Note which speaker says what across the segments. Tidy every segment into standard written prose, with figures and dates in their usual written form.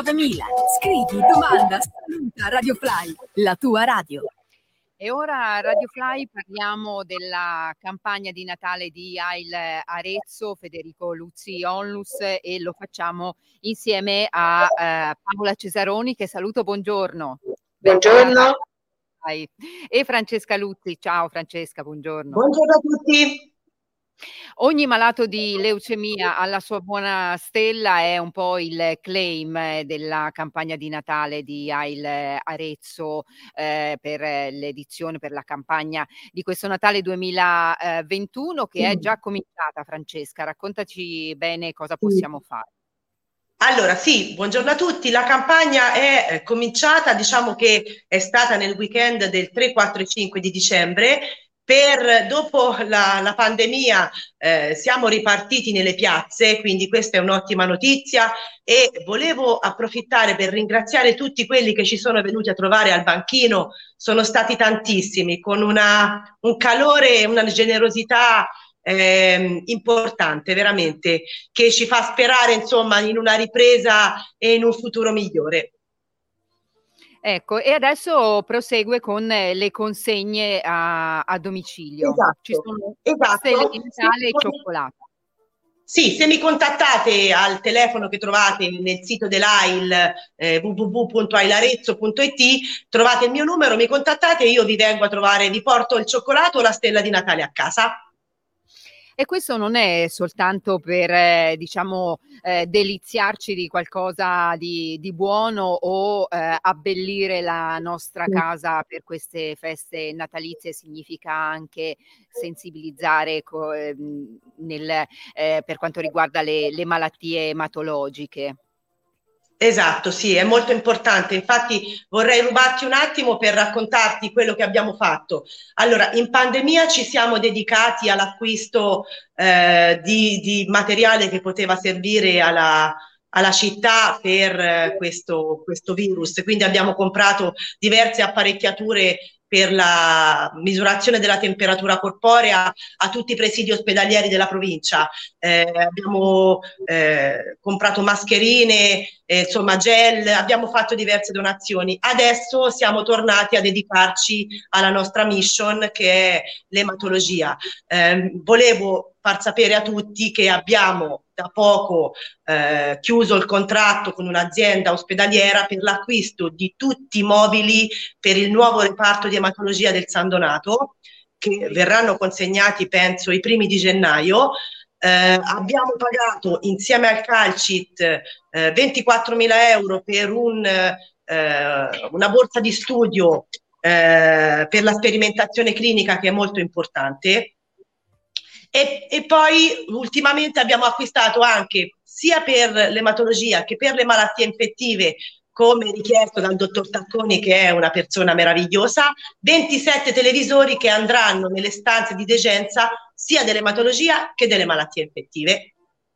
Speaker 1: 9000. Scrivi, domanda, saluta Radio Fly, la tua radio.
Speaker 2: E ora a Radio Fly parliamo della campagna di Natale di AIL Arezzo, Federico Luzzi Onlus, e lo facciamo insieme a Paola Cesaroni, che saluto, buongiorno.
Speaker 3: Buongiorno.
Speaker 2: E Francesca Luzzi. Ciao Francesca, buongiorno.
Speaker 3: Buongiorno a tutti.
Speaker 2: Ogni malato di leucemia alla sua buona stella è un po' il claim della campagna di Natale di AIL Arezzo per l'edizione, per la campagna di questo Natale 2021 che è già cominciata. Francesca, raccontaci bene cosa possiamo fare.
Speaker 3: Allora sì, buongiorno a tutti. La campagna è cominciata, diciamo che è stata nel weekend del 3, 4 e 5 di dicembre. Dopo la pandemia siamo ripartiti nelle piazze, quindi questa è un'ottima notizia e volevo approfittare per ringraziare tutti quelli che ci sono venuti a trovare al banchino. Sono stati tantissimi, con un calore e una generosità importante, veramente, che ci fa sperare insomma in una ripresa e in un futuro migliore.
Speaker 2: Ecco, e adesso prosegue con le consegne a domicilio.
Speaker 3: Esatto,
Speaker 2: ci sono
Speaker 3: stelle
Speaker 2: di Natale e cioccolata.
Speaker 3: Sì, se mi contattate al telefono che trovate nel sito dell'AIL www.ailarezzo.it, trovate il mio numero, mi contattate e io vi vengo a trovare, vi porto il cioccolato o la stella di Natale a casa.
Speaker 2: E questo non è soltanto per, deliziarci di qualcosa di buono o abbellire la nostra casa per queste feste natalizie, significa anche sensibilizzare per quanto riguarda le malattie ematologiche.
Speaker 3: Esatto, sì, è molto importante. Infatti vorrei rubarti un attimo per raccontarti quello che abbiamo fatto. Allora, in pandemia ci siamo dedicati all'acquisto di materiale che poteva servire alla città per questo virus. Quindi abbiamo comprato diverse apparecchiature per la misurazione della temperatura corporea a tutti i presidi ospedalieri della provincia. Abbiamo comprato mascherine, insomma gel, abbiamo fatto diverse donazioni. Adesso siamo tornati a dedicarci alla nostra mission, che è l'ematologia. Volevo far sapere a tutti che abbiamo da poco chiuso il contratto con un'azienda ospedaliera per l'acquisto di tutti i mobili per il nuovo reparto di ematologia del San Donato, che verranno consegnati penso i primi di gennaio. Abbiamo pagato insieme al Calcit 24.000 euro per una borsa di studio per la sperimentazione clinica, che è molto importante. E poi ultimamente abbiamo acquistato anche, sia per l'ematologia che per le malattie infettive, come richiesto dal dottor Tacconi, che è una persona meravigliosa, 27 televisori che andranno nelle stanze di degenza sia dell'ematologia che delle malattie infettive.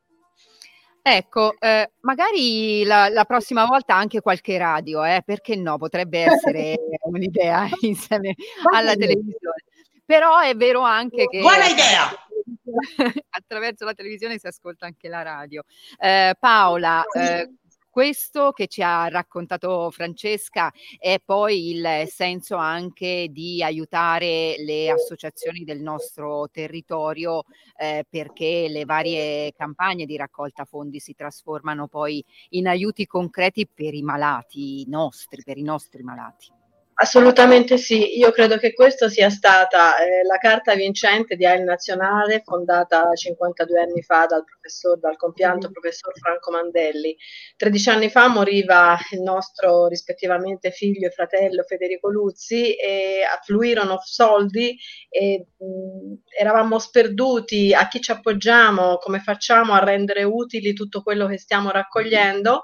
Speaker 2: Ecco, magari la prossima volta anche qualche radio, perché no? Potrebbe essere un'idea insieme alla televisione. Però è vero anche che
Speaker 3: buona idea!
Speaker 2: Attraverso la televisione si ascolta anche la radio. Paola, questo che ci ha raccontato Francesca è poi il senso anche di aiutare le associazioni del nostro territorio, perché le varie campagne di raccolta fondi si trasformano poi in aiuti concreti per i malati nostri, per i nostri malati.
Speaker 4: Assolutamente sì, io credo che questa sia stata la carta vincente di AIL Nazionale, fondata 52 anni fa dal compianto professor Franco Mandelli. 13 anni fa moriva il nostro rispettivamente figlio e fratello Federico Luzzi e affluirono soldi e eravamo sperduti a chi ci appoggiamo, come facciamo a rendere utili tutto quello che stiamo raccogliendo.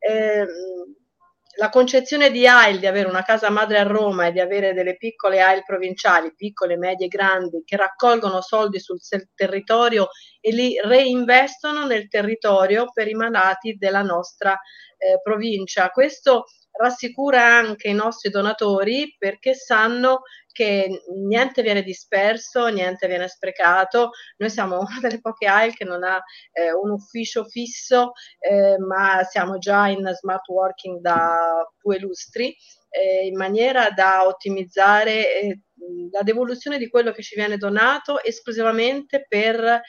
Speaker 4: La concezione di AIL di avere una casa madre a Roma e di avere delle piccole AIL provinciali, piccole, medie, grandi, che raccolgono soldi sul territorio e li reinvestono nel territorio per i malati della nostra provincia. Questo rassicura anche i nostri donatori, perché sanno che niente viene disperso, niente viene sprecato. Noi siamo una delle poche AIL che non ha un ufficio fisso, ma siamo già in smart working da 2 lustri, in maniera da ottimizzare la devoluzione di quello che ci viene donato esclusivamente per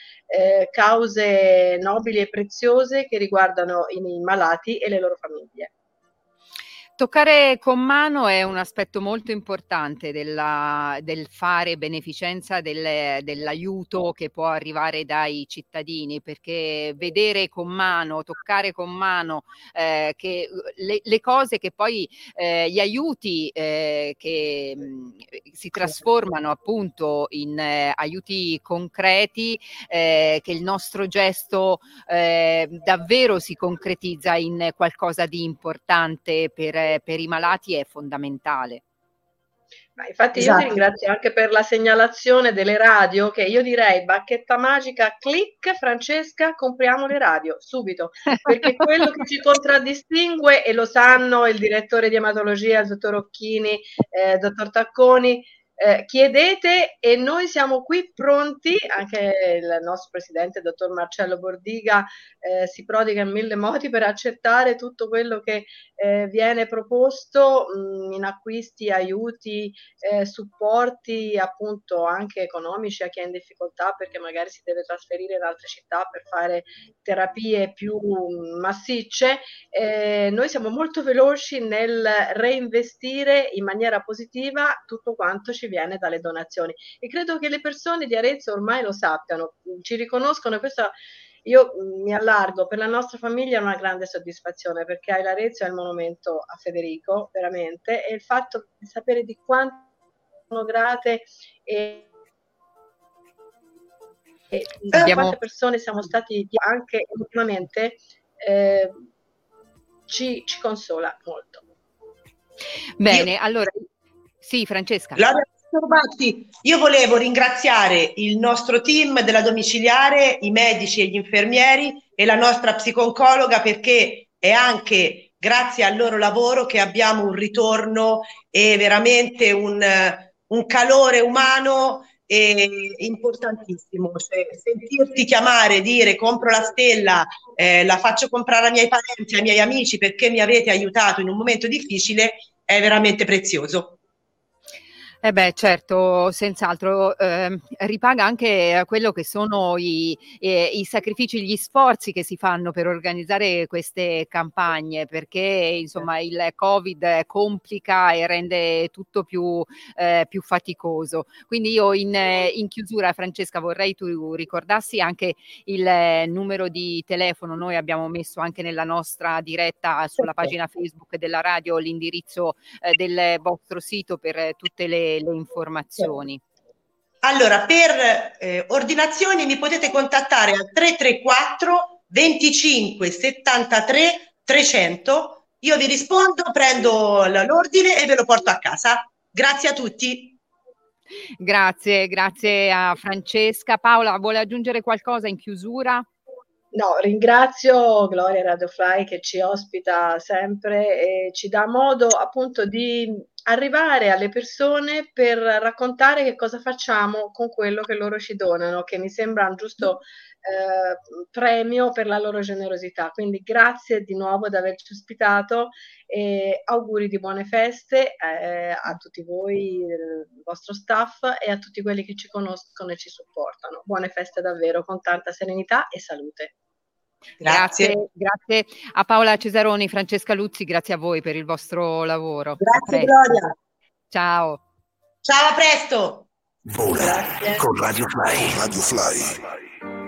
Speaker 4: cause nobili e preziose che riguardano i malati e le loro famiglie.
Speaker 2: Toccare con mano è un aspetto molto importante del fare beneficenza, dell'aiuto che può arrivare dai cittadini, perché vedere con mano, toccare con mano che le cose che poi gli aiuti che si trasformano appunto in aiuti concreti, che il nostro gesto davvero si concretizza in qualcosa di importante per i malati è fondamentale.
Speaker 4: Ma infatti io ti ringrazio anche per la segnalazione delle radio, che io direi bacchetta magica, clic, Francesca, compriamo le radio subito, perché quello che ci contraddistingue, e lo sanno il direttore di ematologia, il dottor Occhini, dottor Tacconi, chiedete e noi siamo qui pronti, anche il nostro presidente, il dottor Marcello Bordiga, si prodiga in 1000 modi per accettare tutto quello che viene proposto in acquisti, aiuti, supporti appunto anche economici a chi è in difficoltà perché magari si deve trasferire in altre città per fare terapie più massicce. Noi siamo molto veloci nel reinvestire in maniera positiva tutto quanto ci viene dalle donazioni, e credo che le persone di Arezzo ormai lo sappiano, ci riconoscono. Questa io mi allargo, per la nostra famiglia è una grande soddisfazione, perché Ail Arezzo è il monumento a Federico, veramente, e il fatto di sapere di quanto sono grate e quante persone siamo stati anche ultimamente, ci consola molto.
Speaker 2: Bene, allora sì, Francesca.
Speaker 3: Io volevo ringraziare il nostro team della domiciliare, i medici e gli infermieri e la nostra psiconcologa, perché è anche grazie al loro lavoro che abbiamo un ritorno e veramente un calore umano importantissimo. Cioè, sentirti chiamare, dire compro la stella, la faccio comprare ai miei parenti, ai miei amici perché mi avete aiutato in un momento difficile, è veramente prezioso.
Speaker 2: Certo, senz'altro ripaga anche quello che sono i sacrifici, gli sforzi che si fanno per organizzare queste campagne, perché insomma il Covid complica e rende tutto più faticoso. Quindi io in chiusura, Francesca, vorrei tu ricordassi anche il numero di telefono. Noi abbiamo messo anche nella nostra diretta sulla pagina Facebook della radio l'indirizzo del vostro sito per tutte le informazioni.
Speaker 3: Allora, per ordinazioni mi potete contattare al 334 25 73 300. Io vi rispondo, prendo l'ordine e ve lo porto a casa. Grazie a tutti.
Speaker 2: Grazie a Francesca. Paola, vuole aggiungere qualcosa in chiusura?
Speaker 4: No, ringrazio Gloria Radio Fly che ci ospita sempre e ci dà modo appunto di arrivare alle persone per raccontare che cosa facciamo con quello che loro ci donano, che mi sembra un giusto premio per la loro generosità. Quindi grazie di nuovo di averci ospitato e auguri di buone feste a tutti voi, il vostro staff e a tutti quelli che ci conoscono e ci supportano. Buone feste davvero, con tanta serenità e salute.
Speaker 2: Grazie a Paola Cesaroni, Francesca Luzzi, grazie a voi per il vostro lavoro.
Speaker 3: Grazie Gloria.
Speaker 2: Ciao.
Speaker 3: Ciao, a presto.
Speaker 5: Vola con Radio Fly.